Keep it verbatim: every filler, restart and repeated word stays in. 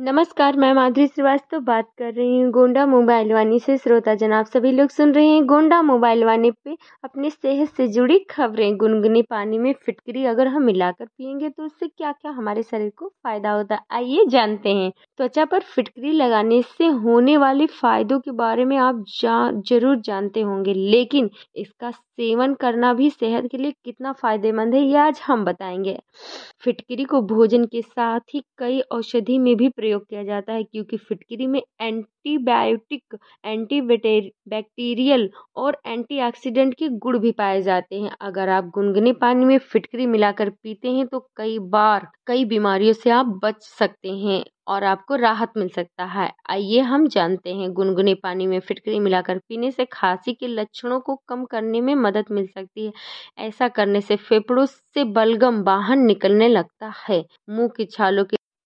नमस्कार, मैं माधुरी श्रीवास्तव बात कर रही हूँ गोंडा मोबाइल वाणी से। श्रोता जनाब सभी लोग सुन रहे हैं गोंडा मोबाइल वाणी पे अपनी सेहत से जुड़ी खबरें। गुनगुने पानी में फिटकरी अगर हम मिलाकर पिएंगे तो उससे क्या क्या हमारे शरीर को फायदा होता है, आइए जानते हैं। त्वचा पर फिटकरी लगाने से होने वाले फायदों के बारे में आप जा, जरूर जानते होंगे, लेकिन इसका सेवन करना भी सेहत के लिए कितना फायदेमंद है ये आज हम बताएंगे। फिटकरी को भोजन के साथ ही कई औषधि में भी प्रयोग किया जाता है, क्योंकि फिटकरी में एंटीबायोटिक, एंटी बैक्टीरियल और एंटीऑक्सीडेंट के गुण भी पाए जाते हैं। अगर आप गुनगुने पानी में फिटकरी मिलाकर पीते हैं तो कई बार कई बीमारियों से आप बच सकते हैं और आपको राहत मिल सकता है। आइए हम जानते हैं, गुनगुने पानी में फिटकरी मिलाकर पीने से खांसी के लक्षणों को कम करने में मदद मिल सकती है। ऐसा करने से फेफड़ों से बलगम बाहर निकलने लगता है, मुंह की छालों के